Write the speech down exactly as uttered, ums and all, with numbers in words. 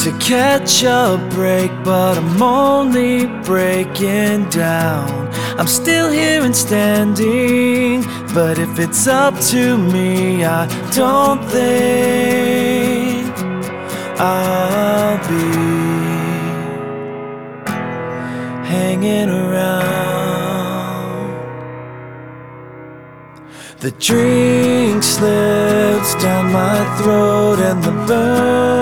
to catch a break, but I'm only breaking down. I'm still here and standing, but if it's up to me, I don't think I'll be hanging around. The drink slips down my throat and the burn